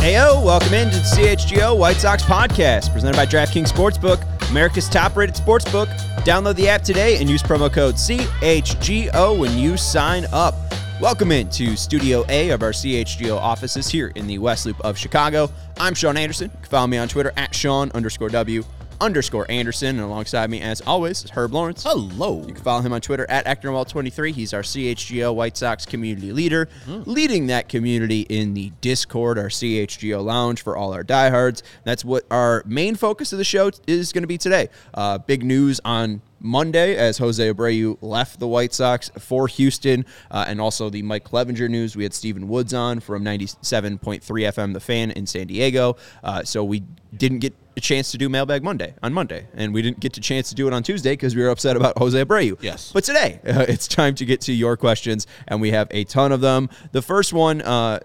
Heyo, welcome into the CHGO White Sox podcast, presented by DraftKings Sportsbook, America's top-rated sportsbook. Download the app today and use promo code CHGO when you sign up. Welcome into Studio A of our CHGO offices here in the West Loop of Chicago. I'm Sean Anderson. You can follow me on Twitter at Sean_W_Anderson. And alongside me, as always, is Herb Lawrence. Hello. You can follow him on Twitter at ActonWall23. He's our CHGO White Sox community leader, leading that community in the Discord, our CHGO lounge for all our diehards. That's what our main focus of the show is going to be today. Big news on Monday as Jose Abreu left the White Sox for Houston, and also the Mike Clevenger news. We had Stephen Woods on from 97.3 FM The Fan in San Diego, so we didn't get a chance to do Mailbag Monday on Monday, and we didn't get a chance to do it on Tuesday because we were upset about Jose Abreu. Yes. But today, it's time to get to your questions, and we have a ton of them. The first one,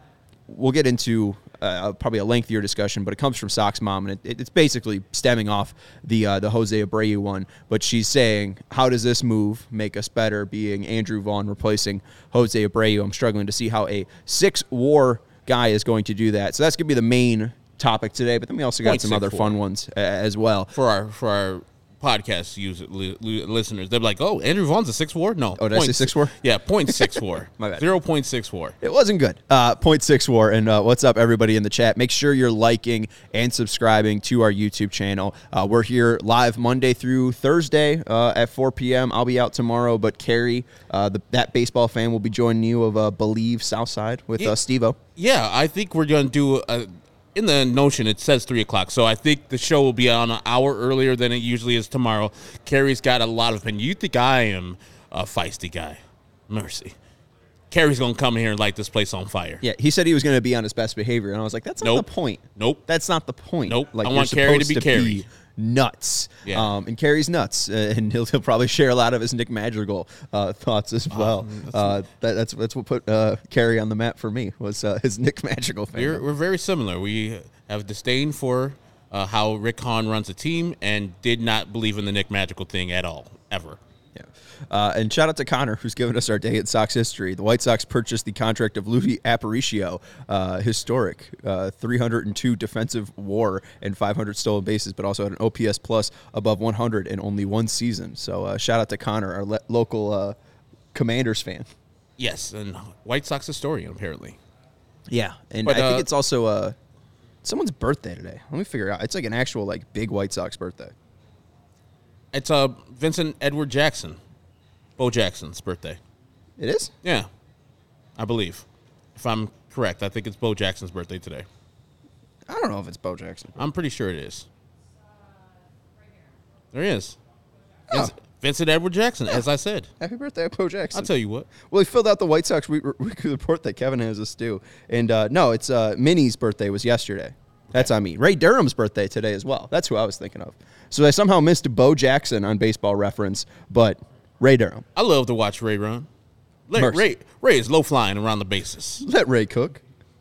we'll get into probably a lengthier discussion, but it comes from Sox Mom, and it's basically stemming off the Jose Abreu one. But she's saying, how does this move make us better, being Andrew Vaughn replacing Jose Abreu? I'm struggling to see how a 6-WAR guy is going to do that. So that's going to be the main topic today, but then we also got some other fun ones as well. For our podcast listeners, they're like, oh, Andrew Vaughn's a 6-WAR? No. Oh, did I say 6-WAR? Yeah, 0.6-WAR. My bad. 0.6-WAR. It wasn't good. 0.6-WAR. And what's up, everybody in the chat? Make sure you're liking and subscribing to our YouTube channel. We're here live Monday through Thursday at 4 p.m. I'll be out tomorrow, but Carrie, that baseball fan, will be joining you of Believe Southside with Steve-O. Yeah, I think we're going to do in the Notion, it says 3 o'clock, so I think the show will be on an hour earlier than it usually is tomorrow. Carrie's got a lot of opinion. You think I am a feisty guy. Mercy. Carrie's going to come here and light this place on fire. Yeah, he said he was going to be on his best behavior, and I was like, that's not the point. Nope. That's not the point. Nope. Like, I want Carrie to be Carrie. Nuts. Yeah. And Carrie's nuts, and he'll probably share a lot of his Nick Madrigal thoughts as well. That's what put Carrie on the map for me, was his Nick Madrigal fan. We're very similar. We have disdain for how Rick Hahn runs a team and did not believe in the Nick Madrigal thing at all, ever. Yeah. And shout out to Connor, who's given us our day in Sox history. The White Sox purchased the contract of Luis Aparicio, historic, 302 defensive WAR and 500 stolen bases, but also had an OPS plus above 100 in only one season. So shout out to Connor, our local Commanders fan. Yes, and White Sox historian, apparently. Yeah, and I think it's also someone's birthday today. Let me figure it out. It's like an actual big White Sox birthday. It's Vincent Edward Jackson, Bo Jackson's birthday. It is? Yeah, I believe. If I'm correct, I think it's Bo Jackson's birthday today. I don't know if it's Bo Jackson. I'm pretty sure it is. There he is. Oh. Vincent Edward Jackson, as I said. Happy birthday, Bo Jackson. I'll tell you what. Well, he filled out the White Sox weekly report that Kevin has us do. And no, it's Minnie's birthday was yesterday. That's on me. Ray Durham's birthday today as well. That's who I was thinking of. So I somehow missed Bo Jackson on Baseball Reference, but Ray Durham. I love to watch Ray run. Ray is low flying around the bases. Let Ray cook.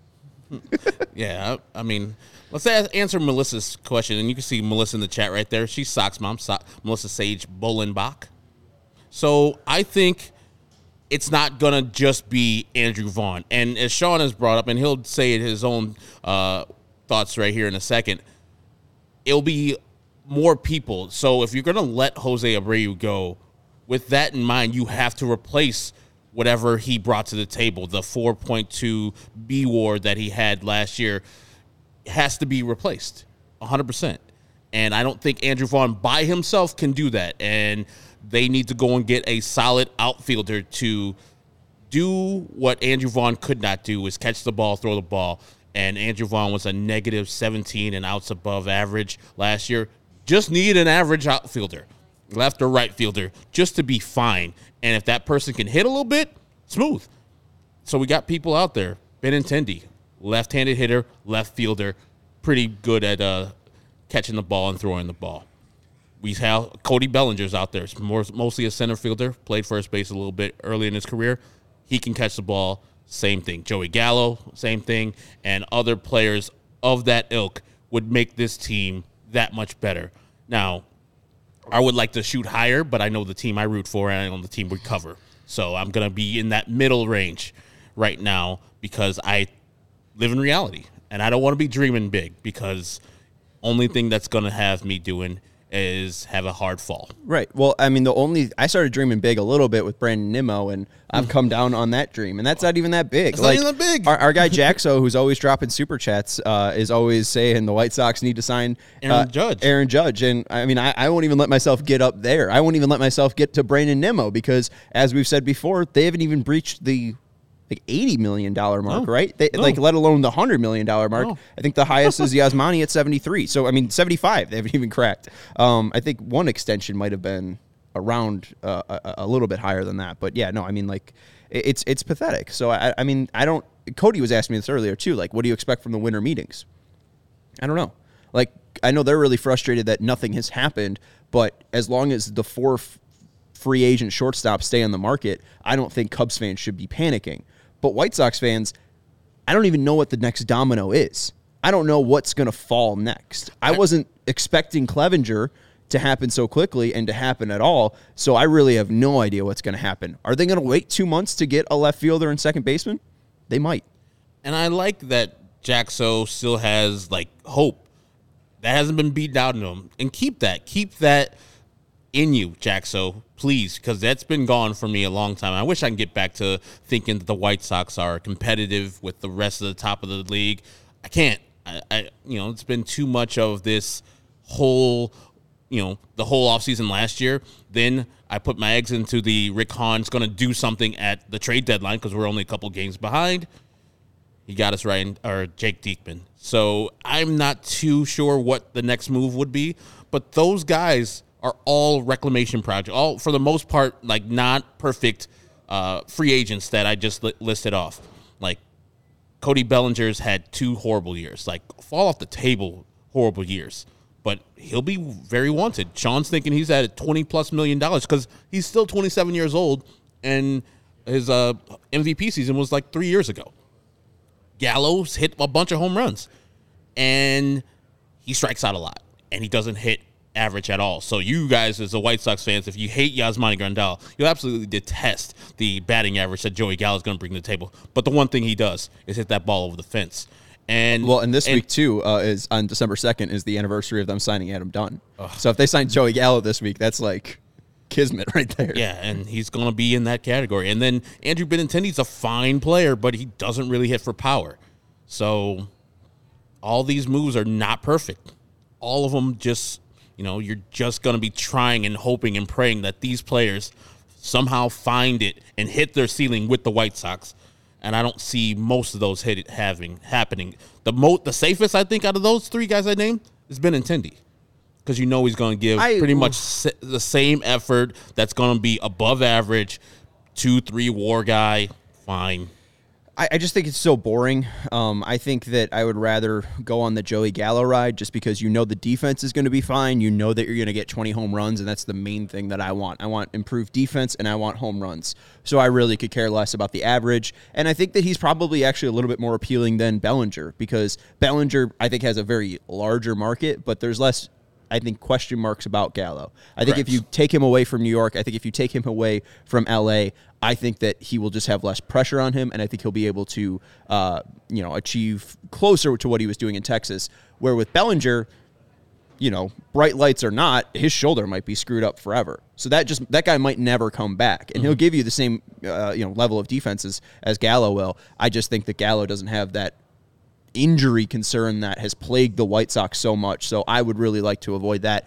Yeah, I mean, let's answer Melissa's question, and you can see Melissa in the chat right there. She's Sox Mom, Melissa Sage Bolenbach. So I think it's not going to just be Andrew Vaughn. And as Sean has brought up, and he'll say it his own thoughts right here in a second, it'll be more people. So if you're going to let Jose Abreu go, with that in mind, you have to replace whatever he brought to the table. The 4.2 B-WAR that he had last year has to be replaced 100%. And I don't think Andrew Vaughn by himself can do that. And they need to go and get a solid outfielder to do what Andrew Vaughn could not do, is catch the ball, throw the ball. And Andrew Vaughn was a negative 17 and outs above average last year. Just need an average outfielder, left or right fielder, just to be fine. And if that person can hit a little bit, smooth. So we got people out there. Benintendi, left-handed hitter, left fielder, pretty good at catching the ball and throwing the ball. We have Cody Bellinger's out there. It's mostly a center fielder, played first base a little bit early in his career. He can catch the ball. Same thing. Joey Gallo, same thing. And other players of that ilk would make this team that much better. Now, I would like to shoot higher, but I know the team I root for, and I know the team would cover. So I'm going to be in that middle range right now because I live in reality. And I don't want to be dreaming big because only thing that's going to have me doing is have a hard fall. Right. Well, I mean, I started dreaming big a little bit with Brandon Nimmo, and I've come down on that dream, and that's not even that big. It's not even that big. Our guy Jaxo, who's always dropping super chats, is always saying the White Sox need to sign Aaron Judge. And I mean, I won't even let myself get up there. I won't even let myself get to Brandon Nimmo because, as we've said before, they haven't even breached the $80 million mark, right? Let alone the $100 million mark. No. I think the highest is Yasmani at 73. So, I mean, 75, they haven't even cracked. I think one extension might have been around a little bit higher than that. But yeah, no, I mean, like, it's pathetic. So, I mean, Cody was asking me this earlier too. Like, what do you expect from the winter meetings? I don't know. Like, I know they're really frustrated that nothing has happened, but as long as the 4 free agent shortstops stay on the market, I don't think Cubs fans should be panicking. But White Sox fans, I don't even know what the next domino is. I don't know what's going to fall next. I wasn't expecting Clevinger to happen so quickly and to happen at all, so I really have no idea what's going to happen. Are they going to wait 2 months to get a left fielder and second baseman? They might. And I like that Jaxo still has, like, hope. That hasn't been beaten out in him. And keep that. Keep that in you, Jaxo, please, because that's been gone for me a long time. I wish I can get back to thinking that the White Sox are competitive with the rest of the top of the league. I can't. It's been too much of this whole, the whole offseason last year. Then I put my eggs into the Rick Hahn's going to do something at the trade deadline because we're only a couple games behind. He got us right, or Jake Diekman. So I'm not too sure what the next move would be, but those guys are all reclamation projects, all for the most part, like not perfect free agents that I just listed off. Like Cody Bellinger's had 2 horrible years, like fall off the table horrible years, but he'll be very wanted. Sean's thinking he's at $20+ million because he's still 27 years old, and his MVP season was like 3 years ago. Gallo's hit a bunch of home runs, and he strikes out a lot, and he doesn't hit average at all. So you guys, as the White Sox fans, if you hate Yasmani Grandal, you'll absolutely detest the batting average that Joey Gallo is going to bring to the table. But the one thing he does is hit that ball over the fence. And this week too is on December 2nd is the anniversary of them signing Adam Dunn. So if they sign Joey Gallo this week, that's like kismet right there. Yeah, and he's going to be in that category. And then Andrew Benintendi's a fine player, but he doesn't really hit for power. So all these moves are not perfect. All of them just, you're just going to be trying and hoping and praying that these players somehow find it and hit their ceiling with the White Sox. And I don't see most of those happening. The safest, I think, out of those 3 guys I named is Benintendi. Because he's going to give pretty much the same effort that's going to be above average, 2-3 WAR guy, fine. I just think it's so boring. I think that I would rather go on the Joey Gallo ride just because the defense is going to be fine. You know that you're going to get 20 home runs, and that's the main thing that I want. I want improved defense, and I want home runs. So I really could care less about the average. And I think that he's probably actually a little bit more appealing than Bellinger because Bellinger, I think, has a very larger market, but there's less, I think, question marks about Gallo. I think if you take him away from New York, I think if you take him away from L.A., I think that he will just have less pressure on him, and I think he'll be able to, achieve closer to what he was doing in Texas. Where with Bellinger, bright lights or not, his shoulder might be screwed up forever. So that guy might never come back, and he'll give you the same, level of defenses as Gallo will. I just think that Gallo doesn't have that injury concern that has plagued the White Sox so much. So I would really like to avoid that.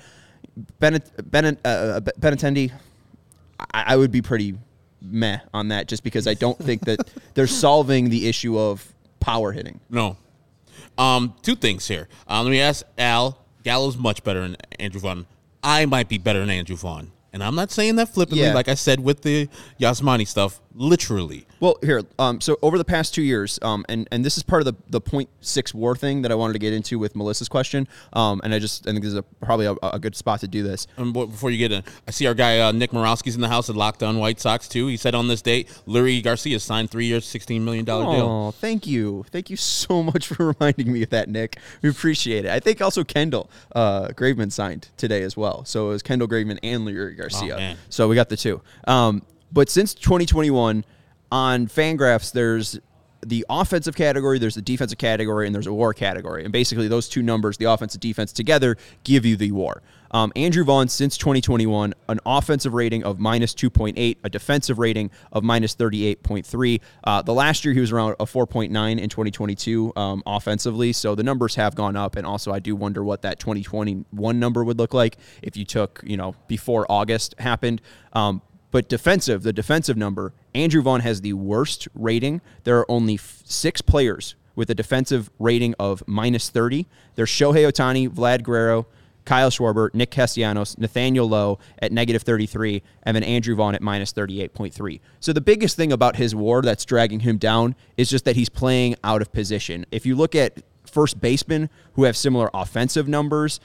Benintendi, I would be pretty meh on that just because I don't think that they're solving the issue of power hitting. No. 2 things here. Let me ask Al. Gallo's much better than Andrew Vaughn. I might be better than Andrew Vaughn. And I'm not saying that flippantly, like I said with the Yasmani stuff, literally. Well, here, so over the past 2 years, and this is part of the 0.6 WAR thing that I wanted to get into with Melissa's question, and I think this is probably a good spot to do this. Before you get in, I see our guy Nick Morowski's in the house at Locked On White Sox, too. He said on this date, Lurie Garcia signed 3 years, $16 million deal. Oh, thank you. Thank you so much for reminding me of that, Nick. We appreciate it. I think also Kendall Graveman signed today as well. So it was Kendall Graveman and Lurie Garcia. Oh, so we got the 2. But since 2021, on Fangraphs, there's the offensive category, there's the defensive category, and there's a WAR category. And basically those two numbers, the offense and defense together, give you the WAR. Andrew Vaughn, since 2021, an offensive rating of -2.8, a defensive rating of -38.3. The last year he was around a 4.9 in 2022 offensively, so the numbers have gone up. And also I do wonder what that 2021 number would look like if you took, before August happened. But the defensive number, Andrew Vaughn has the worst rating. There are only 6 players with a defensive rating of -30. There's Shohei Ohtani, Vlad Guerrero, Kyle Schwarber, Nick Castellanos, Nathaniel Lowe at -33, and then Andrew Vaughn at -38.3. So the biggest thing about his WAR that's dragging him down is just that he's playing out of position. If you look at first basemen who have similar offensive numbers,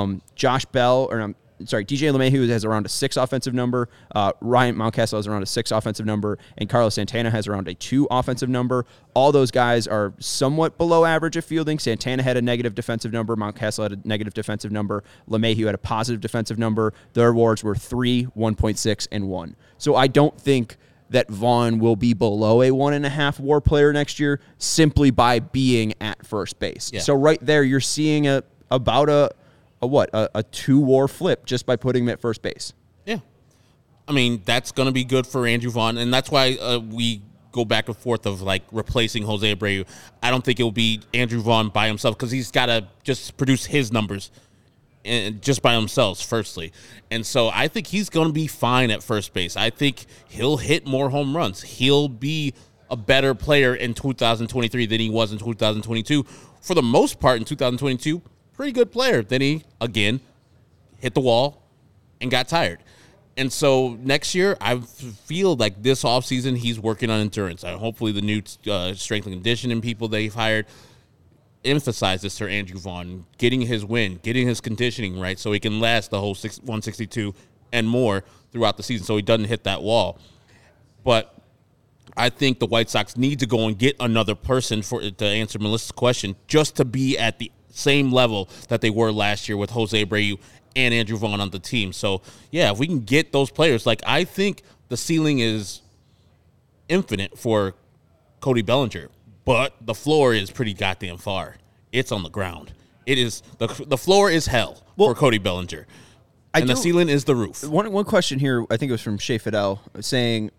DJ LeMahieu has around a 6 offensive number. Ryan Mountcastle has around a 6 offensive number, and Carlos Santana has around a 2 offensive number. All those guys are somewhat below average at fielding. Santana had a negative defensive number. Mountcastle had a negative defensive number. LeMahieu had a positive defensive number. Their awards were 3, 1.6, and 1. So I don't think that Vaughn will be below a 1.5 WAR player next year simply by being at first base. Yeah. So right there, you're seeing about a 2 WAR flip just by putting him at first base. Yeah. I mean, that's going to be good for Andrew Vaughn, and that's why we go back and forth of, replacing Jose Abreu. I don't think it will be Andrew Vaughn by himself because he's got to just produce his numbers just by himself, firstly. And so I think he's going to be fine at first base. I think he'll hit more home runs. He'll be a better player in 2023 than he was in 2022. For the most part in 2022, pretty good player. Then he, again, hit the wall and got tired. And so next year, I feel like this offseason, he's working on endurance. Hopefully the new strength and conditioning people they've hired emphasize this to Andrew Vaughn, getting his win, getting his conditioning right so he can last the whole 162 and more throughout the season so he doesn't hit that wall. But I think the White Sox need to go and get another person to answer Melissa's question, just to be at the same level that they were last year with Jose Abreu and Andrew Vaughn on the team. So, yeah, if we can get those players, I think the ceiling is infinite for Cody Bellinger, but the floor is pretty goddamn far. It's on the ground. It is the floor is hell for Cody Bellinger, and the ceiling is the roof. One question here, I think it was from Shea Fidel, saying,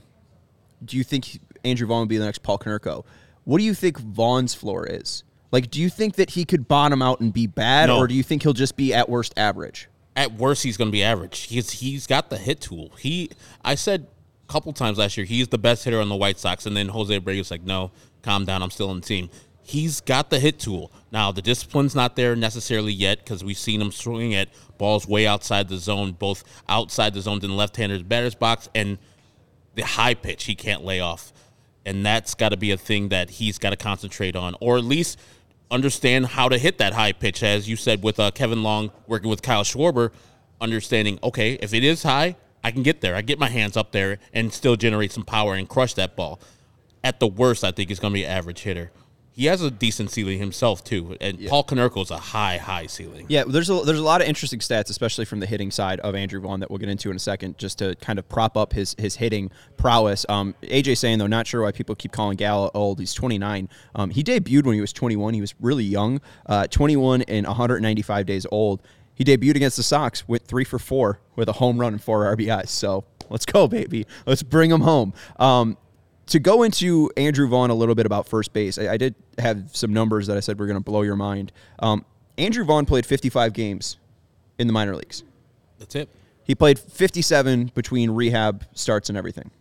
do you think Andrew Vaughn will be the next Paul Konerko? What do you think Vaughn's floor is? Do you think that he could bottom out and be bad, or do you think he'll just be at worst average? At worst, he's going to be average. He's got the hit tool. I said a couple times last year, he's the best hitter on the White Sox, and then Jose Abreu's like, no, calm down, I'm still on the team. He's got the hit tool. Now, the discipline's not there necessarily yet because we've seen him swing at balls way outside the zone, both outside the zone in the left-hander's batter's box and the high pitch he can't lay off. And that's got to be a thing that he's got to concentrate on, or at least understand how to hit that high pitch, as you said with Kevin Long working with Kyle Schwarber, understanding, okay, if it is high, I can get there. I get my hands up there and still generate some power and crush that ball. At the worst, I think he's going to be an average hitter. He has a decent ceiling himself, too. And Paul Konerko is a high ceiling. Yeah, there's a lot of interesting stats, especially from the hitting side of Andrew Vaughn that we'll get into in a second, just to kind of prop up his hitting prowess. AJ saying, though, not sure why people keep calling Gallo old. He's 29. He debuted when he was 21. He was really young, 21 and 195 days old. He debuted against the Sox, went 3 for 4 with a home run and 4 RBIs. So let's go, baby. Let's bring him home. To go into Andrew Vaughn a little bit about first base, I did have some numbers that I said were going to blow your mind. Andrew Vaughn played 55 games in the minor leagues. That's it. He played 57 between rehab starts and everything.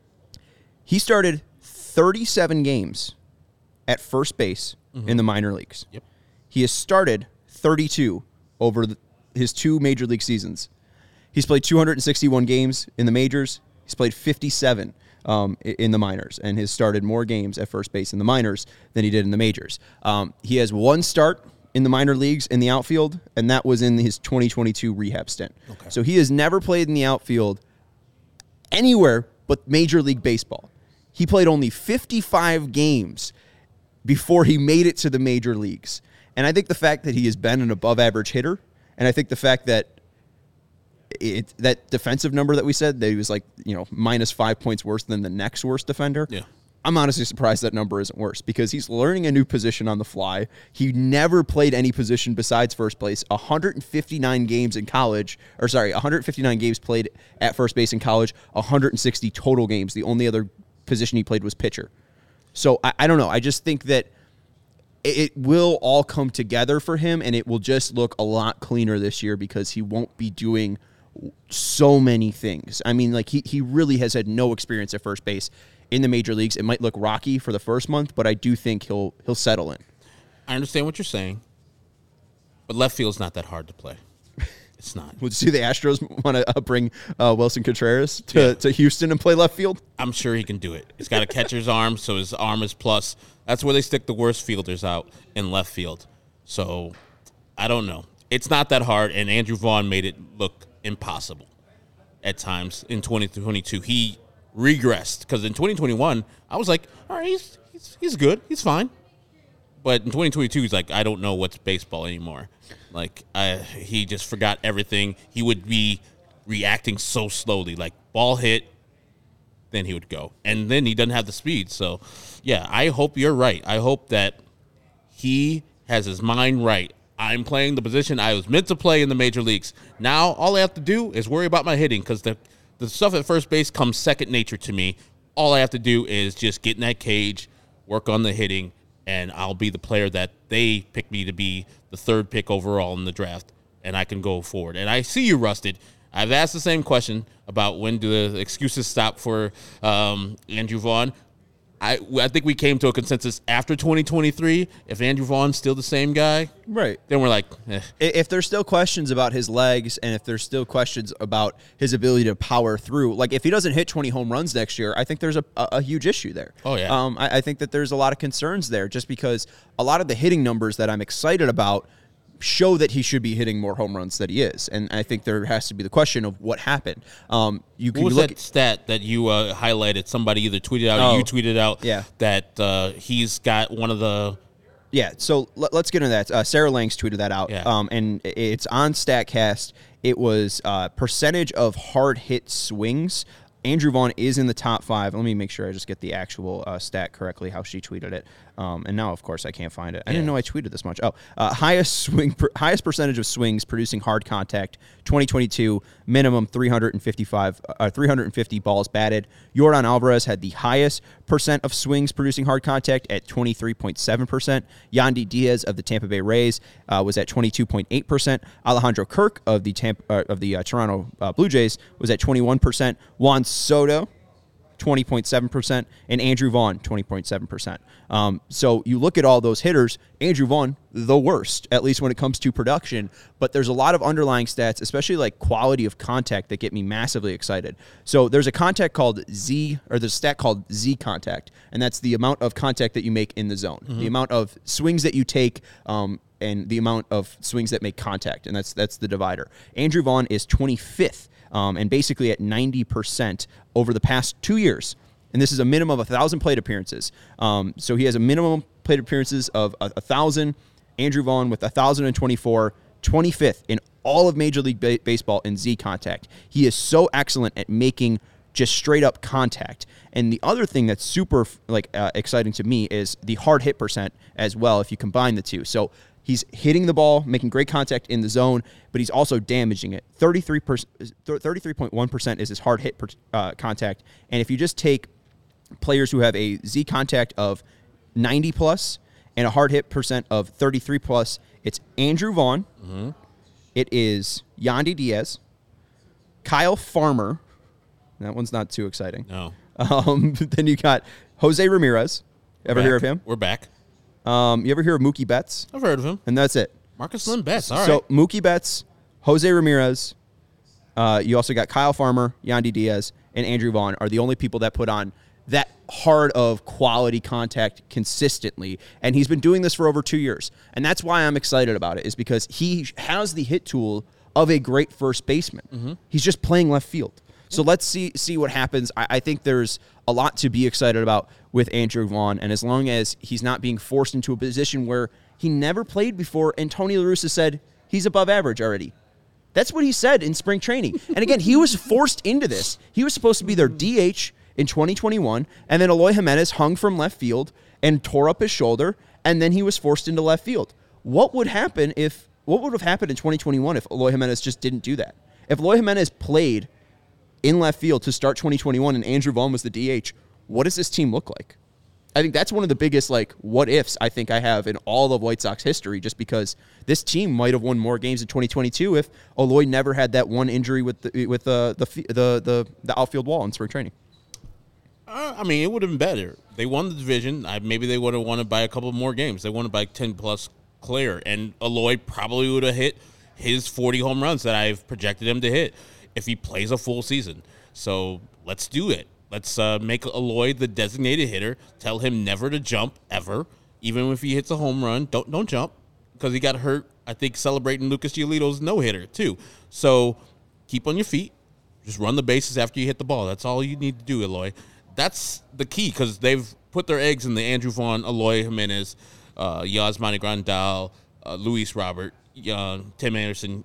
He started 37 games at first base in the minor leagues. Yep. He has started 32 over his 2 major league seasons. He's played 261 games in the majors. He's played 57 in the minors, and has started more games at first base in the minors than he did in the majors. He has 1 start in the minor leagues in the outfield, and that was in his 2022 rehab stint. Okay. So he has never played in the outfield anywhere but Major League Baseball. He played only 55 games before he made it to the major leagues. And I think the fact that he has been an above-average hitter, and I think the fact that that defensive number that we said, that he was -5 points worse than the next worst defender. Yeah. I'm honestly surprised that number isn't worse because he's learning a new position on the fly. He never played any position besides first base. 159 games in college, 159 games played at first base in college, 160 total games. The only other position he played was pitcher. So I don't know. I just think that it will all come together for him, and it will just look a lot cleaner this year because he won't be doing so many things. I mean, like he really has had no experience at first base in the major leagues. It might look rocky for the first month, but I do think he'll settle in. I understand what you're saying, but left field's not that hard to play. It's not. Would you see the Astros want to bring Wilson Contreras to Houston and play left field? I'm sure he can do it. He's got a catcher's arm, so his arm is plus. That's where they stick the worst fielders out, in left field. So I don't know. It's not that hard, and Andrew Vaughn made it look impossible at times in 2022. He regressed because in 2021, I was like, all right, he's good. He's fine. But in 2022, he's like, I don't know what's baseball anymore. Like, he just forgot everything. He would be reacting so slowly. Like, ball hit, then he would go. And then he doesn't have the speed. So, yeah, I hope you're right. I hope that he has his mind right. I'm playing the position I was meant to play in the major leagues. Now, all I have to do is worry about my hitting because the stuff at first base comes second nature to me. All I have to do is just get in that cage, work on the hitting, and I'll be the player that they pick me to be the third pick overall in the draft, and I can go forward. And I see you, Rusted. I've asked the same question about when do the excuses stop for Andrew Vaughn. I think we came to a consensus after 2023. If Andrew Vaughn's still the same guy, right, then we're like, If there's still questions about his legs and if there's still questions about his ability to power through, like if he doesn't hit 20 home runs next year, I think there's a huge issue there. Oh, yeah. I think that there's a lot of concerns there just because a lot of the hitting numbers that I'm excited about show that he should be hitting more home runs than he is. And I think there has to be the question of what happened. What was that stat that you highlighted? Somebody either tweeted out or you tweeted out that he's got one of the... Yeah, so let's get into that. Sarah Langs tweeted that out, and it's on StatCast. It was percentage of hard hit swings. Andrew Vaughn is in the top 5. Let me make sure I just get the actual stat correctly, how she tweeted it. And now, of course, I can't find it. I didn't know I tweeted this much. Highest percentage of swings producing hard contact, 2022, minimum 350 balls batted. Yordan Alvarez had the highest percent of swings producing hard contact at 23.7%. Yandy Diaz of the Tampa Bay Rays was at 22.8%. Alejandro Kirk of the Toronto Blue Jays was at 21%. Juan Soto, 20.7%, and Andrew Vaughn, 20.7%. So you look at all those hitters, Andrew Vaughn, the worst, at least when it comes to production, but there's a lot of underlying stats, especially like quality of contact, that get me massively excited. So there's a contact called there's a stat called Z contact, and that's the amount of contact that you make in the zone, the amount of swings that you take, and the amount of swings that make contact, and that's the divider. Andrew Vaughn is 25th. And basically at 90% over the past 2 years. And this is a minimum of 1,000 plate appearances. So he has a minimum plate appearances of 1,000. Andrew Vaughn with 1,024, 25th in all of Major League Baseball in Z contact. He is so excellent at making just straight up contact. And the other thing that's super exciting to me is the hard hit percent as well if you combine the two. So he's hitting the ball, making great contact in the zone, but he's also damaging it. 33.1% is his hard hit contact. And if you just take players who have a Z contact of 90 plus and a hard hit percent of 33 plus, it's Andrew Vaughn. Mm-hmm. It is Yandy Diaz, Kyle Farmer. That one's not too exciting. No. Then you got Jose Ramirez. Ever hear of him? We're back. You ever hear of Mookie Betts? I've heard of him. And that's it. Marcus Lynn Betts, all right. So Mookie Betts, Jose Ramirez, you also got Kyle Farmer, Yandy Diaz, and Andrew Vaughn are the only people that put on that hard of quality contact consistently. And he's been doing this for over 2 years. And that's why I'm excited about it, is because he has the hit tool of a great first baseman. Mm-hmm. He's just playing left field. So let's see what happens. I think there's a lot to be excited about with Andrew Vaughn, and as long as he's not being forced into a position where he never played before, and Tony La Russa said he's above average already. That's what he said in spring training. And again, he was forced into this. He was supposed to be their DH in 2021, and then Eloy Jimenez hung from left field and tore up his shoulder, and then he was forced into left field. What would have happened in 2021 if Eloy Jimenez just didn't do that? If Eloy Jimenez played in left field to start 2021 and Andrew Vaughn was the DH, what does this team look like? I think that's one of the biggest what ifs I think I have in all of White Sox history, just because this team might have won more games in 2022 if Eloy never had that one injury with the outfield wall in spring training. I mean, it would have been better. They won the division. Maybe they would have won it by a couple more games. They won it by 10-plus clear, and Eloy probably would have hit his 40 home runs that I've projected him to hit if he plays a full season. So let's do it. Let's make Eloy the designated hitter. Tell him never to jump ever, even if he hits a home run. Don't jump, because he got hurt, I think, celebrating Lucas Giolito's no-hitter, too. So keep on your feet. Just run the bases after you hit the ball. That's all you need to do, Eloy. That's the key, because they've put their eggs in the Andrew Vaughn, Eloy Jimenez, Yasmani Grandal, Luis Robert, Tim Anderson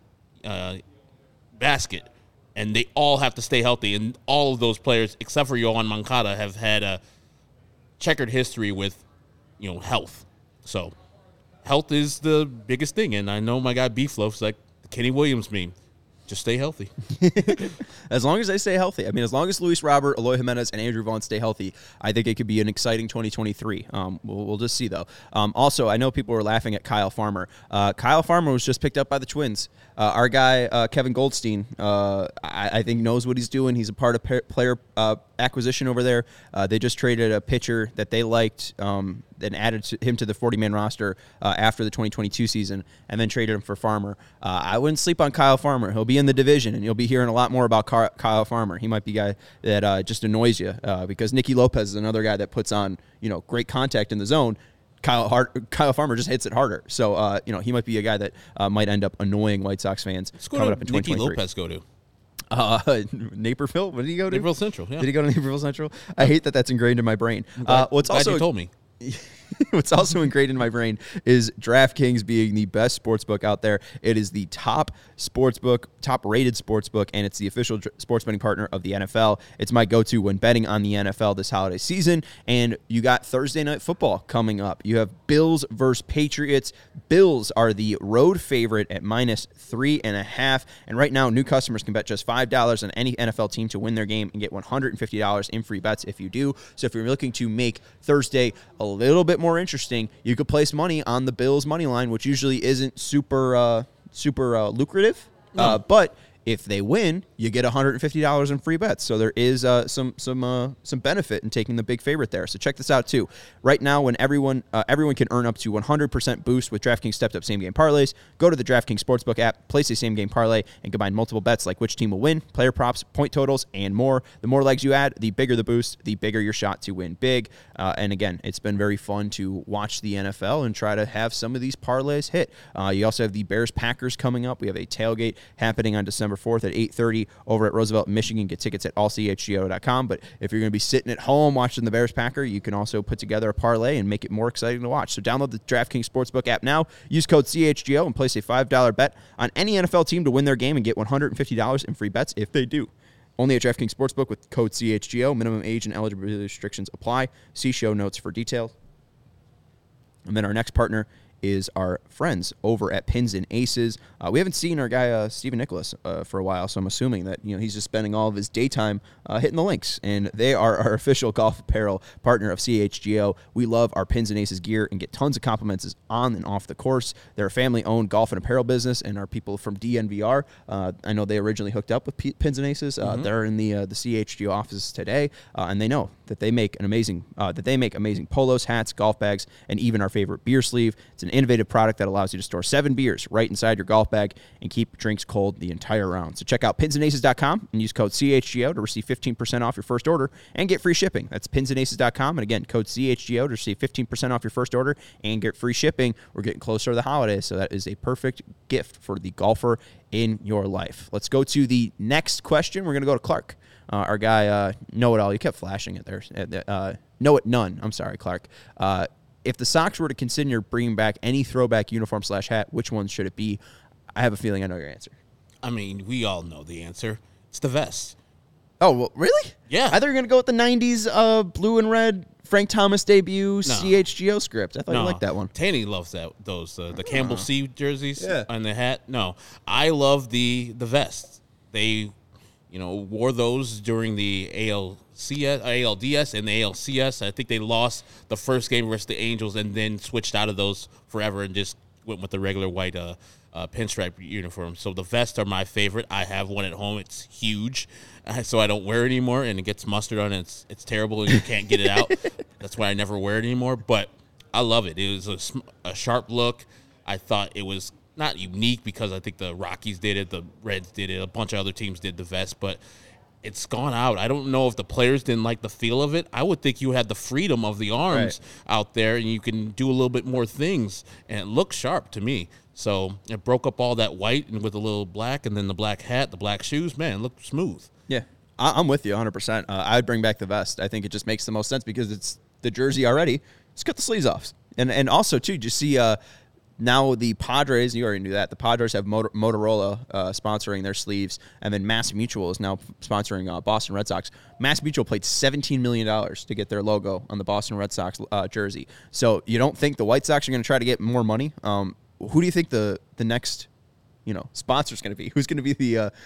basket. And they all have to stay healthy. And all of those players, except for Yohan Moncada, have had a checkered history with, health. So health is the biggest thing. And I know my guy Beefloaf's like the Kenny Williams meme. Just stay healthy. As long as they stay healthy. I mean, as long as Luis Robert, Eloy Jimenez, and Andrew Vaughn stay healthy, I think it could be an exciting 2023. We'll just see, though. Also, I know people were laughing at Kyle Farmer. Kyle Farmer was just picked up by the Twins. Our guy, Kevin Goldstein, I think knows what he's doing. He's a part of player acquisition over there. They just traded a pitcher that they liked and added him to the 40-man roster after the 2022 season, and then traded him for Farmer. I wouldn't sleep on Kyle Farmer. He'll be in the division, and you'll be hearing a lot more about Kyle Farmer. He might be a guy that just annoys you because Nicky Lopez is another guy that puts on great contact in the zone. Kyle Farmer just hits it harder. So, he might be a guy that might end up annoying White Sox fans coming up in 2023. Nicky Lopez go to? Naperville? What did he go to? Naperville Central, yeah. Did he go to Naperville Central? I hate that that's ingrained in my brain. Glad you told me. What's also ingrained in my brain is DraftKings being the best sportsbook out there. It is the top rated sportsbook, and it's the official sports betting partner of the NFL. It's my go-to when betting on the NFL this holiday season. And you got Thursday Night Football coming up. You have Bills versus Patriots. Bills are the road favorite at -3.5. And right now, new customers can bet just $5 on any NFL team to win their game and get $150 in free bets if you do. So if you're looking to make Thursday a little bit more interesting, you could place money on the Bills money line, which usually isn't super lucrative. No. But if they win, you get $150 in free bets. So there is some benefit in taking the big favorite there. So check this out too. Right now, when everyone can earn up to 100% boost with DraftKings stepped up same game parlays, go to the DraftKings Sportsbook app, place a same game parlay, and combine multiple bets like which team will win, player props, point totals, and more. The more legs you add, the bigger the boost, the bigger your shot to win big. And again, it's been very fun to watch the NFL and try to have some of these parlays hit. You also have the Bears-Packers coming up. We have a tailgate happening on December 4th at 8:30 over at Roosevelt, Michigan. Get tickets at allchgo.com. But if you're going to be sitting at home watching the Bears-Packer, you can also put together a parlay and make it more exciting to watch. So download the DraftKings Sportsbook app now. Use code CHGO and place a $5 bet on any NFL team to win their game and get $150 in free bets if they do. Only at DraftKings Sportsbook with code CHGO. Minimum age and eligibility restrictions apply. See show notes for details. And then our next partner is our friends over at Pins and Aces. We haven't seen our guy Stephen Nicholas for a while, so I'm assuming that he's just spending all of his daytime hitting the links. And they are our official golf apparel partner of CHGO. We love our Pins and Aces gear and get tons of compliments on and off the course. They're a family-owned golf and apparel business, and our people from DNVR. I know they originally hooked up with Pins and Aces. They're in the CHGO office today, and they know that they make amazing polos, hats, golf bags, and even our favorite beer sleeve. It's an innovative product that allows you to store 7 beers right inside your golf bag and keep drinks cold the entire round. So check out pinsandaces.com and use code CHGO to receive 15% off your first order and get free shipping. That's pinsandaces.com, and again, code CHGO to receive 15% off your first order and get free shipping. We're getting closer to the holidays, so that is a perfect gift for the golfer in your life. Let's go to the next question. We're going to go to Clark. Our guy, Know-It-All. You kept flashing it there. Know-It-None. I'm sorry, Clark. If the Sox were to consider bringing back any throwback uniform / hat, which one should it be? I have a feeling I know your answer. I mean, we all know the answer. It's the vest. Oh, well, really? Yeah. I thought you were going to go with the 90s blue and red Frank Thomas debut CHGO script. I thought you liked that one. Tanny loves those the Campbell C jerseys Yeah. and the hat. No, I love the vest. They, wore those during the ALDS and the ALCS. I think they lost the first game versus the Angels and then switched out of those forever and just went with the regular white pinstripe uniform. So the vests are my favorite. I have one at home. It's huge, so I don't wear it anymore, and it gets mustard on it. It's terrible, and you can't get it out. That's why I never wear it anymore, but I love it. It was a sharp look. I thought it was not unique because I think the Rockies did it, the Reds did it, a bunch of other teams did the vest, but it's gone out. I don't know if the players didn't like the feel of it. I would think you had the freedom of the arms out there, and you can do a little bit more things, and it looks sharp to me. So it broke up all that white and with a little black, and then the black hat, the black shoes. Man, it looked smooth. Yeah, I'm with you 100%. I would bring back the vest. I think it just makes the most sense because it's the jersey already. Just cut the sleeves off. And also, too, just see now the Padres, you already knew that, the Padres have Motorola sponsoring their sleeves, and then Mass Mutual is now sponsoring Boston Red Sox. Mass Mutual paid $17 million to get their logo on the Boston Red Sox jersey. So you don't think the White Sox are going to try to get more money? Who do you think the next sponsor is going to be? Who's going to be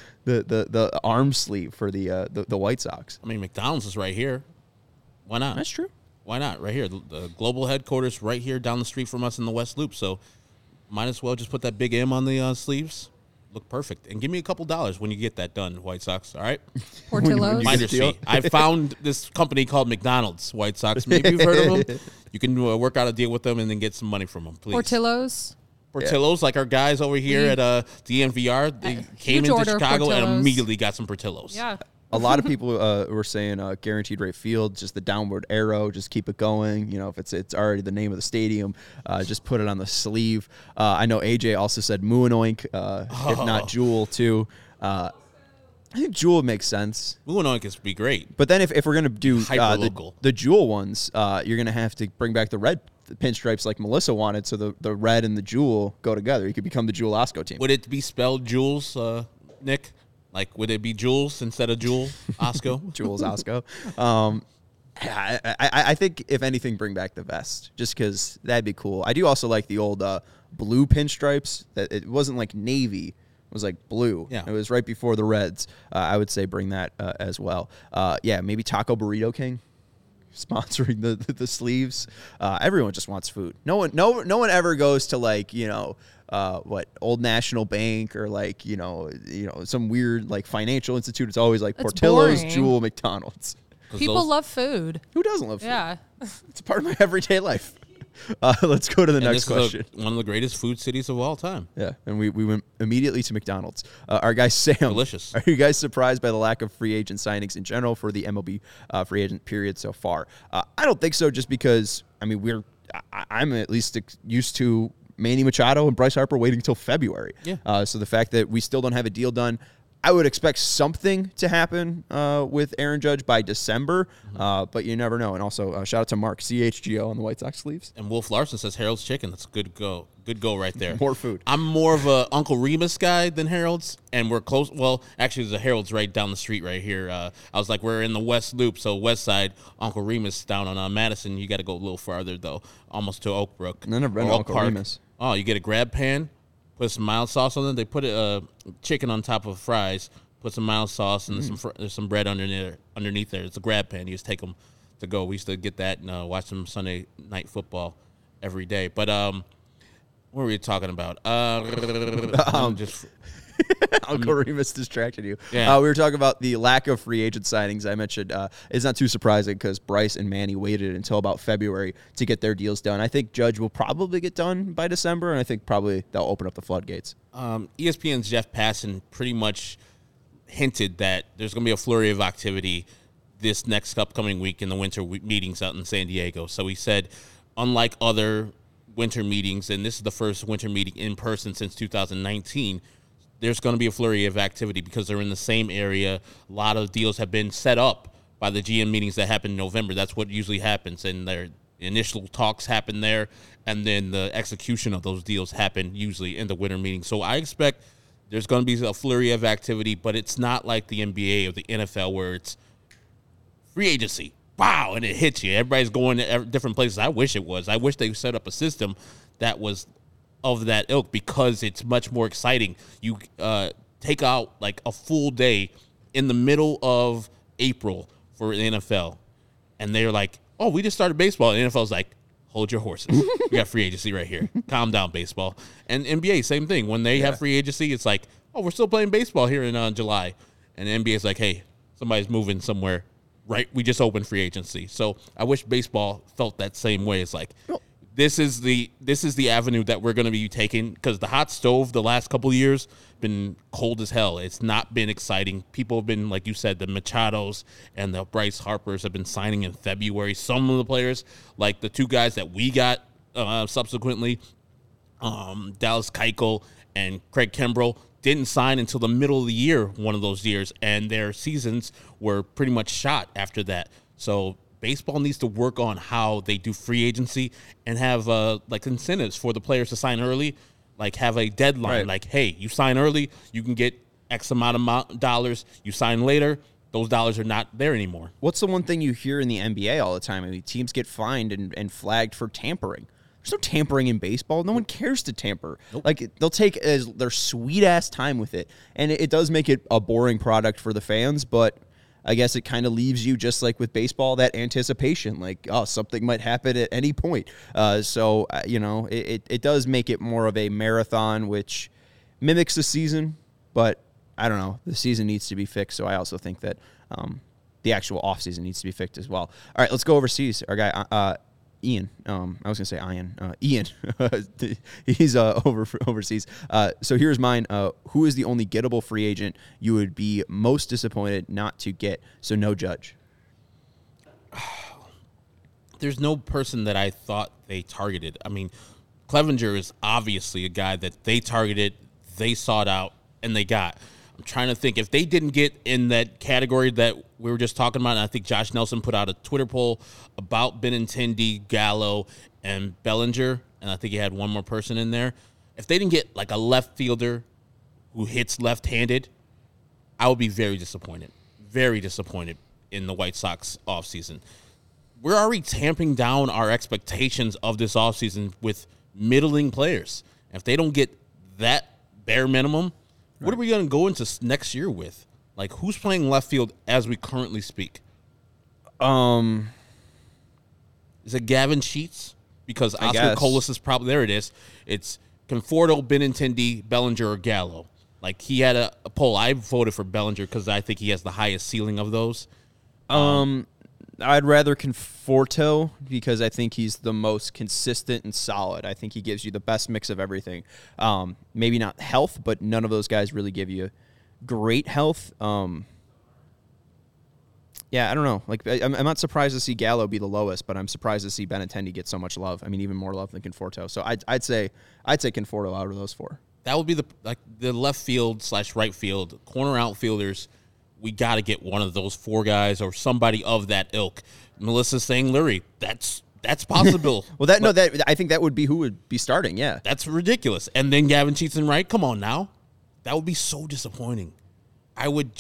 the arm sleeve for the White Sox? I mean, McDonald's is right here. Why not? That's true. Why not? Right here. The global headquarters right here down the street from us in the West Loop. So might as well just put that big M on the sleeves. Look perfect. And give me a couple dollars when you get that done, White Sox. All right? Portillo's. Finder's fee. I found this company called McDonald's White Sox. Maybe you've heard of them. You can work out a deal with them and then get some money from them, please. Portillo's. Portillo's, like our guys over here at DNVR, they came into Chicago and immediately got some Portillo's. Yeah. A lot of people were saying guaranteed rate field, just the downward arrow, just keep it going. If it's already the name of the stadium, just put it on the sleeve. I know AJ also said Mooinoink, if not Jewel too. I think Jewel makes sense. Mooinoink is be great. But then if we're gonna do Hyper-local. the Jewel ones, you're gonna have to bring back the red pinstripes like Melissa wanted, so the red and the Jewel go together. You could become the Jewel Osco team. Would it be spelled Jules, Nick? Like, would it be Jules instead of Jewel Osco? Jules Osco. I think, if anything, bring back the vest, just because that'd be cool. I do also like the old blue pinstripes. That it wasn't like navy. It was like blue. Yeah. It was right before the Reds. I would say bring that as well. Maybe Taco Burrito King sponsoring the sleeves. Everyone just wants food. No one ever goes to Old National Bank or some weird financial institute. It's always like Portillo's, Jewel, McDonald's. People love food. Who doesn't love food? Yeah. It's a part of my everyday life. Let's go to the next question. One of the greatest food cities of all time. Yeah, and we went immediately to McDonald's. Our guy Sam. Delicious. Are you guys surprised by the lack of free agent signings in general for the MLB free agent period so far? I don't think so, just because, I'm at least used to Manny Machado and Bryce Harper waiting until February. Yeah. So the fact that we still don't have a deal done, I would expect something to happen with Aaron Judge by December, but you never know. And also, shout out to Mark, CHGO on the White Sox sleeves. And Wolf Larson says Harold's Chicken. That's a good go. Good go right there. More food. I'm more of a Uncle Remus guy than Harold's, and we're close. Well, actually, there's a Harold's right down the street right here. I was like, we're in the West Loop, so West Side. Uncle Remus down on Madison. You got to go a little farther, though, almost to Oak Brook. I've never been to Uncle Remus. Oh, you get a grab pan, put some mild sauce on it. They put chicken on top of fries, put some mild sauce, and there's some bread underneath there. It's a grab pan. You just take them to go. We used to get that and watch some Sunday night football every day. But what were we talking about? Uncle Remus distracted you. Yeah. We were talking about the lack of free agent signings. I mentioned it's not too surprising because Bryce and Manny waited until about February to get their deals done. I think Judge will probably get done by December, and I think probably they'll open up the floodgates. ESPN's Jeff Passan pretty much hinted that there's going to be a flurry of activity this next upcoming week in the winter meetings out in San Diego. So he said, unlike other winter meetings, and this is the first winter meeting in person since 2019, there's going to be a flurry of activity because they're in the same area. A lot of deals have been set up by the GM meetings that happen in November. That's what usually happens, and their initial talks happen there, and then the execution of those deals happen usually in the winter meeting. So I expect There's going to be a flurry of activity, but it's not like the NBA or the NFL where it's free agency. Wow, and it hits you. Everybody's going to different places. I wish it was. I wish they set up a system that was of that ilk because it's much more exciting. You take out like a full day in the middle of April for the NFL, and they're like, oh, we just started baseball. And the NFL's like, hold your horses. We got free agency right here. Calm down, baseball. And NBA, same thing. When they have free agency, it's like, oh, we're still playing baseball here in July. And the NBA's like, hey, somebody's moving somewhere. Right? We just opened free agency. So I wish baseball felt that same way. It's like, this is the avenue that we're going to be taking because the hot stove the last couple of years been cold as hell. It's not been exciting. People have been, like you said, the Machados and the Bryce Harpers have been signing in February. Some of the players, like the two guys that we got subsequently, Dallas Keuchel and Craig Kimbrell, didn't sign until the middle of the year, one of those years, and their seasons were pretty much shot after that. So baseball needs to work on how they do free agency and have like incentives for the players to sign early, like have a deadline. Right. Like, hey, you sign early, you can get X amount of dollars. You sign later, those dollars are not there anymore. What's the one thing you hear in the NBA all the time? I mean, teams get fined and flagged for tampering. There's no tampering in baseball. No one cares to tamper. Nope. Like, they'll take their sweet-ass time with it. And it does make it a boring product for the fans, but I guess it kind of leaves you, just like with baseball, that anticipation. Like, oh, something might happen at any point. So, it does make it more of a marathon, which mimics the season. But, I don't know. The season needs to be fixed, so I also think that the actual offseason needs to be fixed as well. All right, let's go overseas. Our guy, Ian. I was going to say Ian. Ian. He's overseas. So here's mine. Who is the only gettable free agent you would be most disappointed not to get? So no Judge. There's no person that I thought they targeted. I mean, Clevenger is obviously a guy that they targeted, they sought out, and they got. I'm trying to think. If they didn't get in that category that we were just talking about, and I think Josh Nelson put out a Twitter poll about Benintendi, Gallo, and Bellinger, and I think he had one more person in there. If they didn't get like a left fielder who hits left-handed, I would be very disappointed in the White Sox offseason. We're already tamping down our expectations of this offseason with middling players. If they don't get that bare minimum, what are we going to go into next year with? Like, who's playing left field as we currently speak? Is it Gavin Sheets? Because Oscar Colas is probably there. It is. It's Conforto, Benintendi, Bellinger, or Gallo. Like, he had a poll. I voted for Bellinger because I think he has the highest ceiling of those. I'd rather Conforto because I think he's the most consistent and solid. I think he gives you the best mix of everything. Maybe not health, but none of those guys really give you great health. Yeah, I don't know. Like, I'm not surprised to see Gallo be the lowest, but I'm surprised to see Benintendi get so much love. I mean, even more love than Conforto. So I'd say Conforto out of those four. That would be the left field / right field corner outfielders. We got to get one of those four guys or somebody of that ilk. Melissa's saying Lurie. That's possible. Well, I think that would be who would be starting. Yeah, that's ridiculous. And then Gavin Sheets and Wright. Come on now, that would be so disappointing. I wouldn't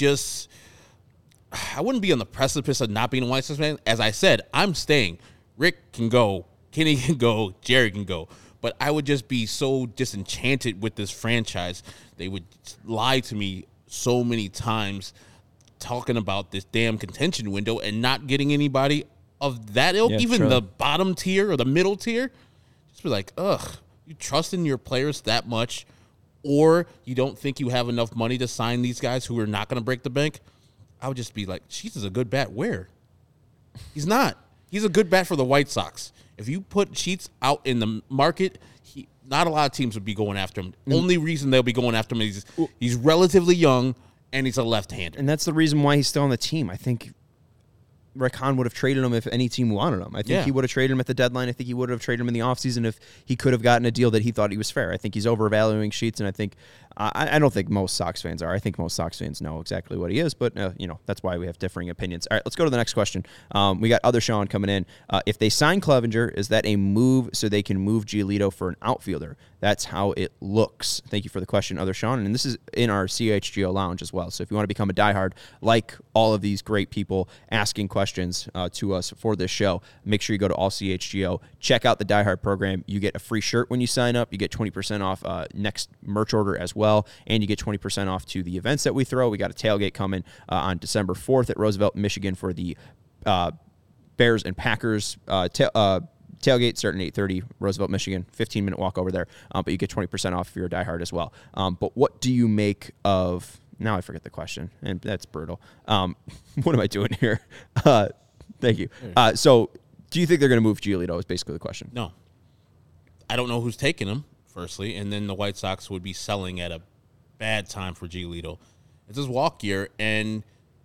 be on the precipice of not being a White Sox fan. As I said, I'm staying. Rick can go, Kenny can go, Jerry can go. But I would just be so disenchanted with this franchise. They would lie to me so many times, talking about this damn contention window and not getting anybody of that ilk, even the bottom tier or the middle tier. Just be like, ugh, you trust in your players that much, or you don't think you have enough money to sign these guys who are not going to break the bank. I would just be like, Sheets is a good bat. Where? He's not. He's a good bat for the White Sox. If you put Sheets out in the market, not a lot of teams would be going after him. Only reason they'll be going after him is he's relatively young, and he's a left-hander. And that's the reason why he's still on the team. I think Rick Hahn would have traded him if any team wanted him. I think he would have traded him at the deadline. I think he would have traded him in the offseason if he could have gotten a deal that he thought he was fair. I think he's overvaluing Sheets, and I think I don't think most Sox fans are. I think most Sox fans know exactly what he is, but that's why we have differing opinions. All right, let's go to the next question. We got other Sean coming in. If they sign Clevenger, is that a move so they can move Giolito for an outfielder? That's how it looks. Thank you for the question, other Sean. And this is in our CHGO lounge as well. So if you want to become a diehard, like all of these great people asking questions to us for this show, make sure you go to All CHGO. Check out the diehard program. You get a free shirt when you sign up. You get 20% off next merch order as well. And you get 20% off to the events that we throw. We got a tailgate coming on December 4th at Roosevelt, Michigan for the Bears and Packers tailgate starting at 8:30, Roosevelt, Michigan, 15-minute walk over there. But you get 20% off if you're a diehard as well. But what do you make of... Now I forget the question, and that's brutal. What am I doing here? Thank you. So do you think they're going to move Giolito is basically the question. No. I don't know who's taking him, firstly, and then the White Sox would be selling at a bad time for Giolito. It's his walk year, and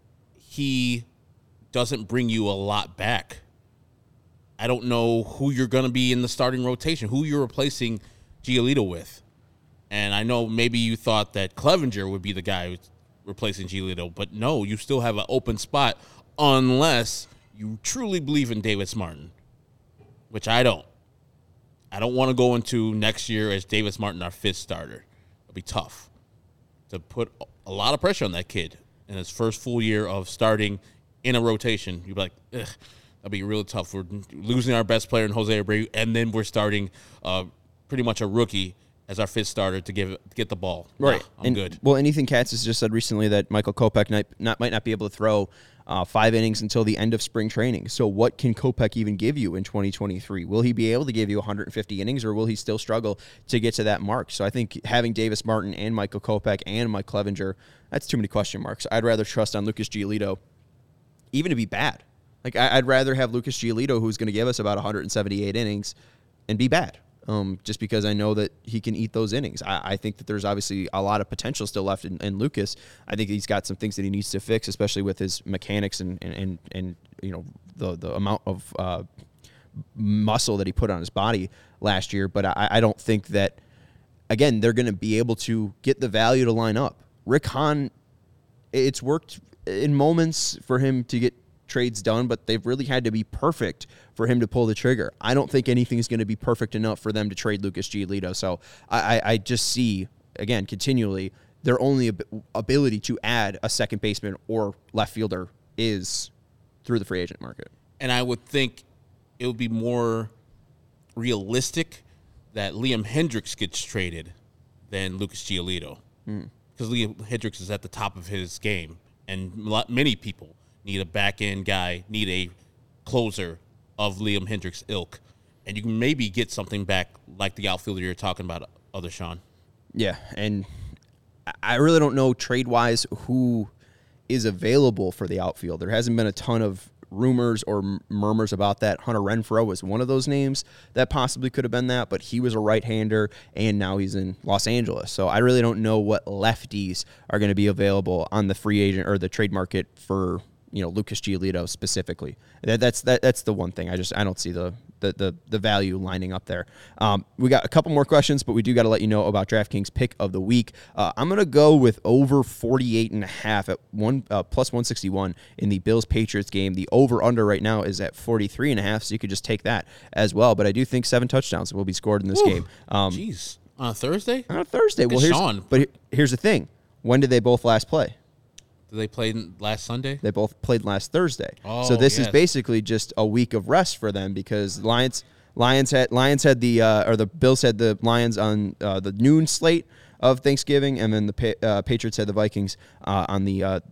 he doesn't bring you a lot back. I don't know who you're going to be in the starting rotation, who you're replacing Giolito with. And I know maybe you thought that Clevenger would be the guy who's replacing Giolito, but no, you still have an open spot unless you truly believe in Davis Martin, which I don't. I don't want to go into next year as Davis Martin, our fifth starter. It'll be tough to put a lot of pressure on that kid in his first full year of starting in a rotation. You'd be like, ugh, that'll be really tough. We're losing our best player in Jose Abreu, and then we're starting pretty much a rookie as our fifth starter to get the ball. Right. I'm good. Well, and Ethan Katz has just said recently that Michael Kopech might not be able to throw 5 innings until the end of spring training. So what can Kopech even give you in 2023? Will he be able to give you 150 innings, or will he still struggle to get to that mark? So I think having Davis Martin and Michael Kopech and Mike Clevenger, that's too many question marks. I'd rather trust on Lucas Giolito even to be bad. Like, I'd rather have Lucas Giolito, who's going to give us about 178 innings, and be bad. Just because I know that he can eat those innings. I think that there's obviously a lot of potential still left in Lucas. I think he's got some things that he needs to fix, especially with his mechanics and the amount of muscle that he put on his body last year. But I don't think that, again, they're going to be able to get the value to line up. Rick Hahn, it's worked in moments for him to get trades done, but they've really had to be perfect for him to pull the trigger. I don't think anything is going to be perfect enough for them to trade Lucas Giolito. So I just see, again, continually, their only ability to add a second baseman or left fielder is through the free agent market. And I would think it would be more realistic that Liam Hendricks gets traded than Lucas Giolito. Because Liam Hendricks is at the top of his game, and many people need a back-end guy, need a closer of Liam Hendricks' ilk. And you can maybe get something back like the outfielder you're talking about, other Sean. Yeah, and I really don't know trade-wise who is available for the outfield. There hasn't been a ton of rumors or murmurs about that. Hunter Renfroe was one of those names that possibly could have been that, but he was a right-hander, and now he's in Los Angeles. So I really don't know what lefties are going to be available on the free agent or the trade market for Lucas Giolito specifically. That's the one thing. I don't see the value lining up there. We got a couple more questions, but we do got to let you know about DraftKings pick of the week. I'm going to go with over 48.5 at plus 161 in the Bills-Patriots game. The over-under right now is at 43.5, so you could just take that as well. But I do think 7 touchdowns will be scored in this game. Jeez. On a Thursday? On a Thursday. Well, here's the thing. When did they both last play? They played last Sunday? They both played last Thursday. Oh, so this is basically just a week of rest for them because Lions had the Bills had the Lions on the noon slate of Thanksgiving, and then the Patriots had the Vikings on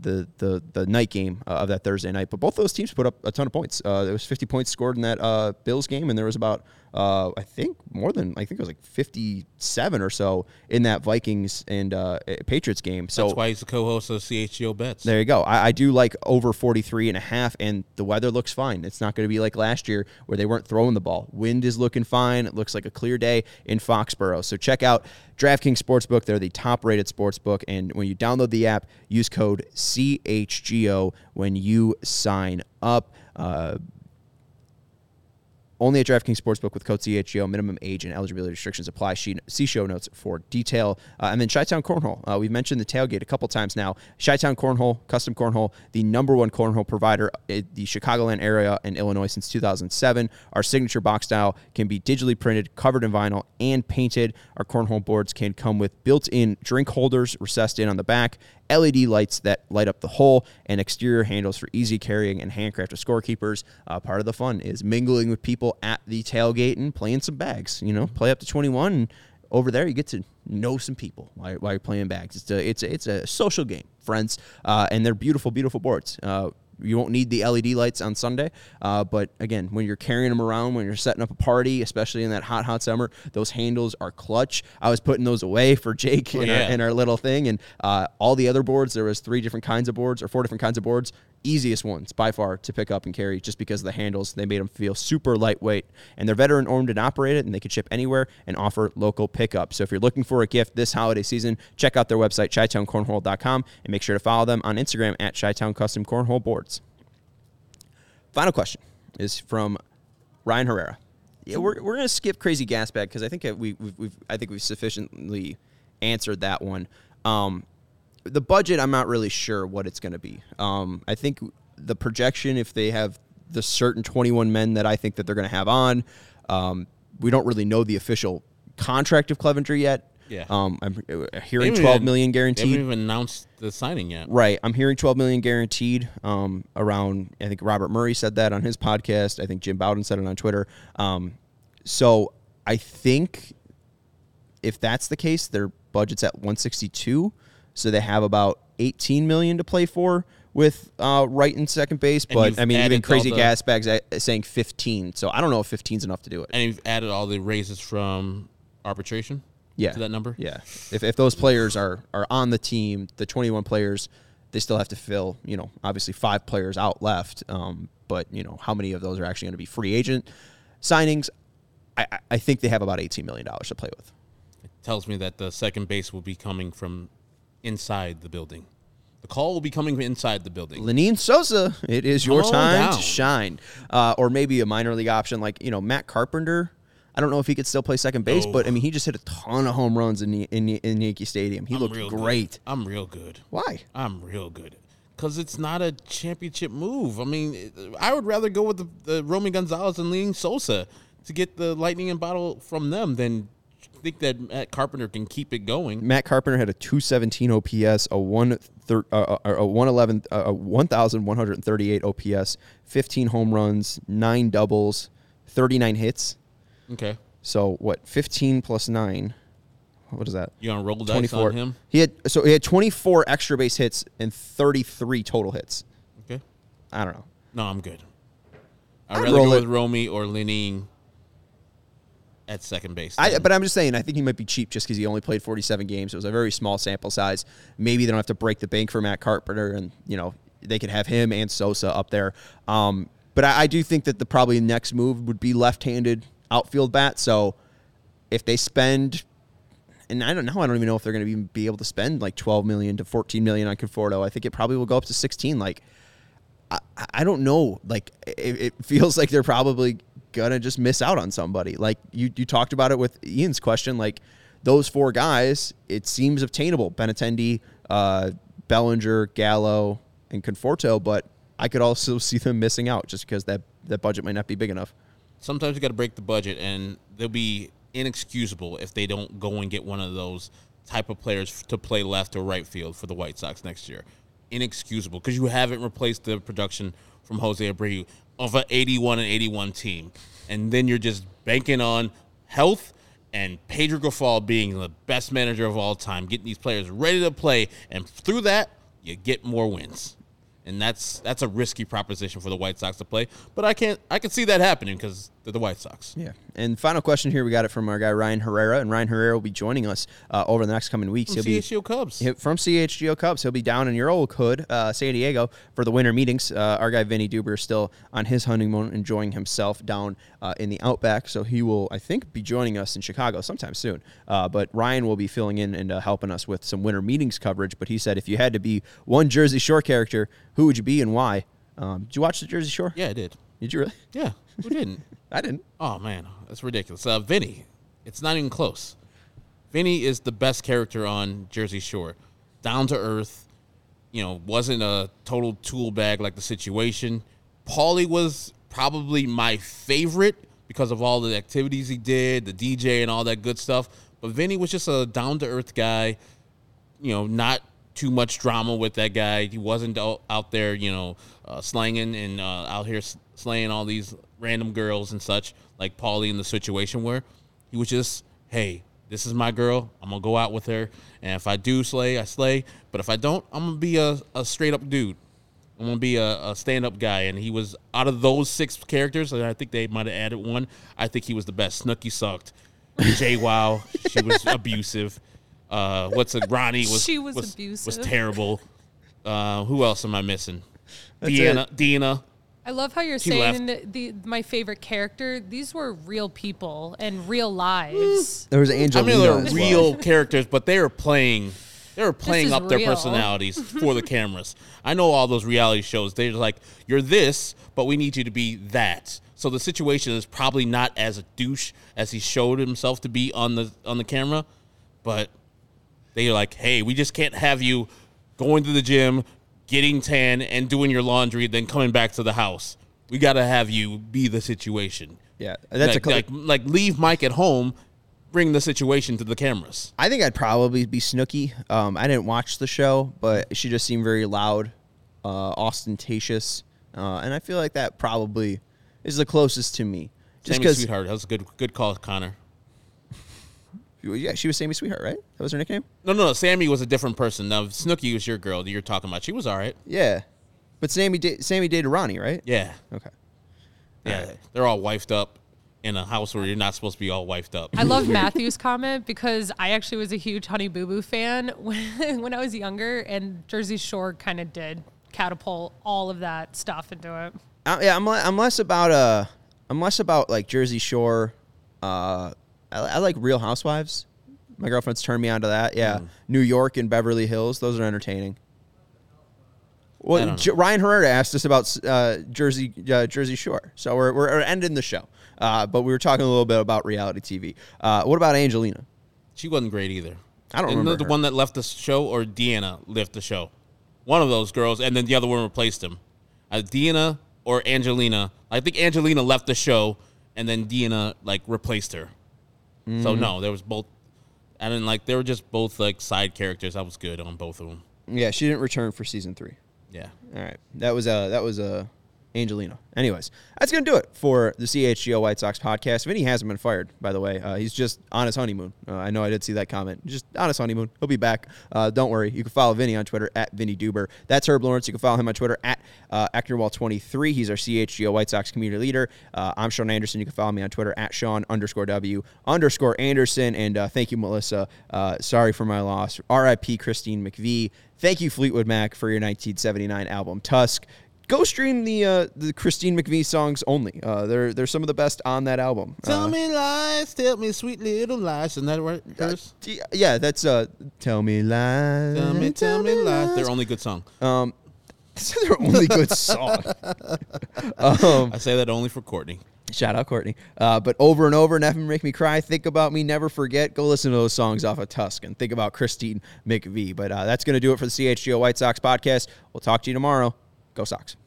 the night game of that Thursday night. But both those teams put up a ton of points. There was 50 points scored in that Bills game, and there was about I think it was like 57 or so in that Vikings and Patriots game. So that's why he's the co-host of CHGO Bets. There you go. I do like over 43.5, and the weather looks fine. It's not going to be like last year where they weren't throwing the ball. Wind is looking fine. It looks like a clear day in Foxborough. So check out DraftKings Sportsbook. They're the top-rated sportsbook, and when you download the app, use code CHGO when you sign up. Only at DraftKings Sportsbook with code CHGO. Minimum age and eligibility restrictions apply. See show notes for detail. And then Chi-Town Cornhole. We've mentioned the tailgate a couple times now. Chi-Town Cornhole, custom cornhole, the #1 cornhole provider in the Chicagoland area in Illinois since 2007. Our signature box style can be digitally printed, covered in vinyl, and painted. Our cornhole boards can come with built-in drink holders recessed in on the back, LED lights that light up the hole, and exterior handles for easy carrying and handcrafted scorekeepers. Part of the fun is mingling with people at the tailgate and playing some bags. Play up to 21, and over there you get to know some people while you're playing bags. It's a social game, friends, and they're beautiful, beautiful boards. You won't need the LED lights on Sunday, but again, when you're carrying them around, when you're setting up a party, especially in that hot summer, those handles are clutch. I was putting those away for Jake in our little thing, and all the other boards, there was 4 different kinds of boards. Easiest ones by far to pick up and carry just because of the handles. They made them feel super lightweight, and they're veteran owned and operated, and they can ship anywhere and offer local pickup. So if you're looking for a gift this holiday season, check out their website, ChiTownCornhole.com, and make sure to follow them on Instagram at Chi-Town Custom Cornhole Boards. Final question is from Ryan Herrera. Yeah, we're going to skip Crazy Gas Bag because I think we've sufficiently answered that one. The budget, I'm not really sure what it's going to be. I think the projection, if they have the certain 21 men that I think that they're going to have on, we don't really know the official contract of Clevenger yet. Yeah. I'm hearing $12 million guaranteed. They haven't even announced the signing yet. Right. I'm hearing $12 million guaranteed. Around, I think Robert Murray said that on his podcast. I think Jim Bowden said it on Twitter. So I think if that's the case, their budget's at 162. So they have about $18 million to play for with right and second base. But, I mean, even Crazy Gas Bags saying 15. So I don't know if 15 is enough to do it. And you've added all the raises from arbitration to that number? Yeah. If those players are on the team, the 21 players, they still have to fill, obviously 5 players out left. But, how many of those are actually going to be free agent signings? I think they have about $18 million to play with. It tells me that the second base will be coming from inside the building. The call will be coming from inside the building. Lenine Sosa, it is your time to shine. Or maybe a minor league option like, Matt Carpenter. I don't know if he could still play second base, but, I mean, he just hit a ton of home runs in Yankee Stadium. He looked great. I'm real good. Why? I'm real good. Because it's not a championship move. I mean, I would rather go with the Romy Gonzalez and Lenine Sosa to get the lightning in bottle from them than think that Matt Carpenter can keep it going. Matt Carpenter had a 217 OPS, a 1,138 OPS, 15 home runs, 9 doubles, 39 hits. Okay. So what? 15 plus 9. What is that? You on roll dice 24. On him? He had 24 extra base hits and 33 total hits. Okay. I don't know. No, I'm good. I'd rather go with Romy or Lenine at second base. But I'm just saying, I think he might be cheap just because he only played 47 games. It was a very small sample size. Maybe they don't have to break the bank for Matt Carpenter, and they could have him and Sosa up there. But I do think that the probably next move would be left-handed outfield bat. So if they spend, and I don't even know if they're going to even be able to spend like $12 million to $14 million on Conforto. I think it probably will go up to 16. Like I don't know. Like it feels like they're probably gonna just miss out on somebody. Like you talked about it with Ian's question. Like those 4 guys, it seems obtainable: Benintendi, Bellinger, Gallo, and Conforto. But I could also see them missing out just because that budget might not be big enough. Sometimes you got to break the budget, and they'll be inexcusable if they don't go and get one of those type of players to play left or right field for the White Sox next year. Inexcusable because you haven't replaced the production from Jose Abreu of an 81 team, and then you're just banking on health and Pedro Grifol being the best manager of all time, getting these players ready to play, and through that you get more wins. And that's a risky proposition for the White Sox to play, but I can see that happening because they're the White Sox. Yeah. And final question here, we got it from our guy Ryan Herrera, and Ryan Herrera will be joining us over the next coming weeks. From CHGO Cubs. From CHGO Cubs. He'll be down in your old hood, San Diego, for the winter meetings. Our guy Vinny Duber is still on his honeymoon, enjoying himself down in the Outback, so he will, I think, be joining us in Chicago sometime soon. But Ryan will be filling in and helping us with some winter meetings coverage. But he said if you had to be one Jersey Shore character, who would you be and why? Did you watch the Jersey Shore? Yeah, I did. Did you really? Yeah, who didn't? I didn't. Oh, man, that's ridiculous. Vinny, it's not even close. Vinny is the best character on Jersey Shore. Down to earth, wasn't a total tool bag like the Situation. Paulie was probably my favorite because of all the activities he did, the DJ and all that good stuff. But Vinny was just a down to earth guy, not too much drama with that guy. He wasn't out there, slanging and out here slaying all these random girls and such like Paulie in the Situation were. He was just, hey, this is my girl. I'm going to go out with her. And if I do slay, I slay. But if I don't, I'm going to be a straight up dude. I'm going to be a stand up guy. And he was, out of those 6 characters, and I think they might have added one, I think he was the best. Snooki sucked. JWoww, she was abusive. Ronnie was abusive. Was terrible. Who else am I missing? That's Deanna. I love how you're saying my favorite character. These were real people and real lives. There was Angelina. They were as real well. characters, but they were playing up their real. personalities for the cameras. I know all those reality shows. They're like, you're this, but we need you to be that. So the Situation is probably not as a douche as he showed himself to be on the camera, but they're like, hey, we just can't have you going to the gym, getting tan, and doing your laundry, then coming back to the house. We got to have you be the Situation. Yeah, that's like leave Mike at home, bring the Situation to the cameras. I think I'd probably be Snooki. I didn't watch the show, but she just seemed very loud, ostentatious, and I feel like that probably is the closest to me. Just Sammy Sweetheart. That was a good call, Connor. Yeah, she was Sammy Sweetheart, right? That was her nickname? No. Sammy was a different person. Now, Snooki was your girl that you're talking about. She was all right. Yeah. But Sammy dated Ronnie, right? Yeah. Okay. Yeah. They're all wifed up in a house where you're not supposed to be all wifed up. I love Matthew's comment because I actually was a huge Honey Boo Boo fan when I was younger, and Jersey Shore kind of did catapult all of that stuff into it. I'm less about like Jersey Shore. I like Real Housewives. My girlfriend's turned me on to that. Yeah, New York and Beverly Hills. Those are entertaining. Well, Ryan Herrera asked us about Jersey Shore, so we're ending the show. But we were talking a little bit about reality TV. What about Angelina? She wasn't great either. I don't remember the her. one that left the show, or Deanna left the show. One of those girls, and then the other one replaced him. Deanna or Angelina. I think Angelina left the show, and then Deanna replaced her. So no, there was both. I didn't they were just both side characters. I was good on both of them. Yeah, she didn't return for season 3. Yeah. All right, that was Angelina. Anyways, that's going to do it for the CHGO White Sox podcast. Vinny hasn't been fired, by the way. He's just on his honeymoon. I know I did see that comment. Just on his honeymoon. He'll be back. Don't worry. You can follow Vinny on Twitter at Vinny Duber. That's Herb Lawrence. You can follow him on Twitter at Ecknerwall23. He's our CHGO White Sox community leader. I'm Sean Anderson. You can follow me on Twitter at Sean_W_Anderson. And thank you, Melissa. Sorry for my loss. R.I.P. Christine McVie. Thank you, Fleetwood Mac, for your 1979 album, Tusk. Go stream the Christine McVie songs only. They're some of the best on that album. Tell me lies, tell me sweet little lies. Isn't that right? Yeah, that's Tell Me Lies. Tell me lies. Their only good song. That's their only good song. I say that only for Courtney. Shout out Courtney. But Over and Over, Never Make Me Cry, Think About Me, Never Forget. Go listen to those songs off of Tusk and think about Christine McVie. But that's going to do it for the CHGO White Sox podcast. We'll talk to you tomorrow. Go Sox.